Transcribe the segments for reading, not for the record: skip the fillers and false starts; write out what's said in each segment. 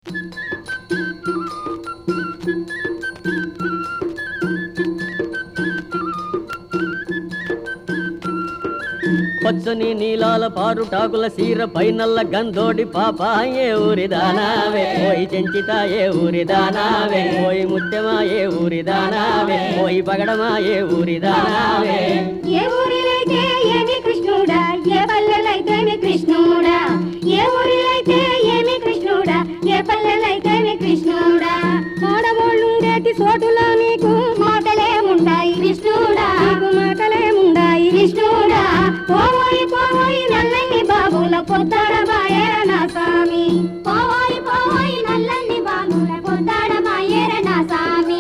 పచ్చని నీలాల పారుటాకుల సీర పైనల్ల గంధోడి పాప ఏ ఊరిదానావే ఓయి చెంచితా ఏ ఊరిదానావే ఓయి ముత్యమా ఏ ఊరిదానావే ఓయి పగడమా ఏ ఊరిదానావే ఏ ఊరిలైతే ఏమి కృష్ణుడా ఏ పల్లెలైతేమి కృష్ణుడా ఏ ఊరిలైతే ఏమి కృష్ణుడా ఏ పల్లెలైతేమి కృష్ణుడా ఆడవాళ్ళుండేటి చోటులా నీకు మాటలేముండాయి కృష్ణుడా నీకు మాటలేముండాయి కృష్ణుడా పోవోయి పోవోయి నల్లని బాబుల పొద్దాడబాయేర నా స్వామి పోవోయి పోవోయి నల్లని బాబుల పొద్దాడబాయేర నా స్వామి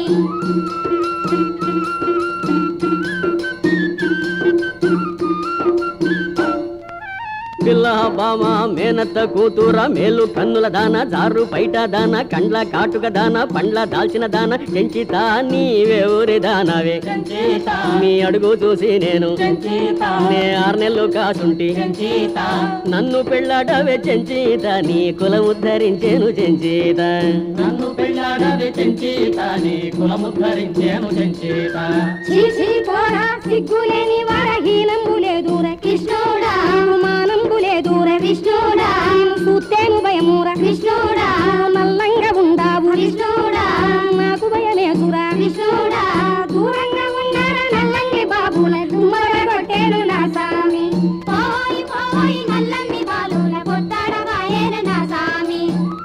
పిల్ల బామ మేనత్త కూతుర మేలు కన్నుల దాన జారు పైట దాన కండ్ల కాటుక దాన పండ్ల దాల్చిన దాన చెంచితా నీవే ఊరి దానవే నీ అడుగు చూసి నేను నే 6 నెలలు కాసుంటి నన్ను పెళ్ళాడవే చెంచిత నీ కులముద్ధరించేను చెంచిత నన్ను పెళ్ళాడవే చెంచిత నీ కులముద్ధరించేను చెంచిత చీచీ పోరా సిగ్గులేని వారహీనంబు లేదుర కృష్ణుడా మానంబు లేదుర విష్ణుడా చూస్తేను భయముర కృష్ణుడా నల్లంగా ఉండావు కృష్ణుడా నాకు భయమేదురా కృష్ణుడా దూరంగా ఉన్నారా నల్లంగి బాబుల దుమ్మర కొట్టేను నా స్వామి పోయి పోయి నల్లంగి బాలుల కొట్టాడబాయేన నా స్వామి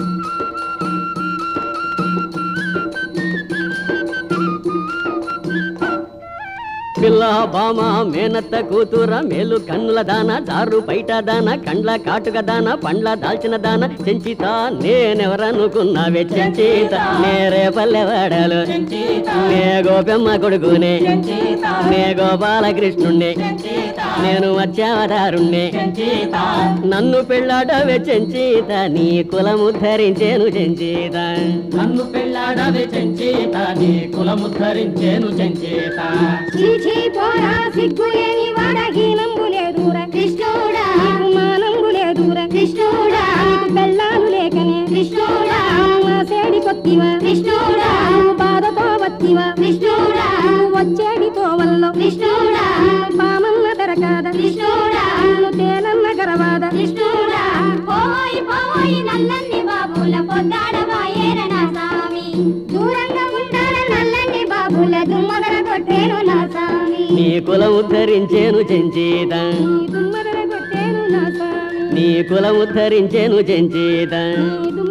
పిల్ల బామ మేనత్త కూతుర మేలు కన్నుల దాన జారు పైట దాన కండ్ల కాటుక దాన పండ్ల దాల్చిన దాన చెంచిత నేనెవరనుకున్నావే చెంచిత నే రేపల్లెవాడలు నే గోపెమ్మ కొడుకునే నే గోపాలకృష్ణుణ్ణి నేను వచ్చావదారుణ్ణి నన్ను పెళ్ళాడవే చెంచిత నీ కులముద్ధరించేను చెంచిత నన్ను పెళ్ళాడవే చెంచిత నీ కులముద్ధరించేను చెంచిత చీచీ పోరా సిగ్గులేని వాడహీనంబు లేదుర కృష్ణుడా మానంబు లేదుర కృష్ణుడా బెల్లాలు లేకనే కృష్ణుడా నా సేడి కొత్తివా కృష్ణుడా బాధతో వత్తివా కృష్ణుడా వచ్చేడితో వల్ల కృష్ణుడా బామన్న దరకాద కృష్ణుడా తేనన్న గరవాద కృష్ణుడా పోయి పోయి నల్లని బాబుల పొద్దాడబాయేర నా స్వామి దూరంగా ఉండాల నల్లని బాబుల దుమ్మగర కొట్టేను నా స్వామి నీ కులముద్ధరించేను చెంచిత దుమ్మగర కొట్టేను నా స్వామి నీ కులముద్ధరించేను చెంచిత దుమ్మగర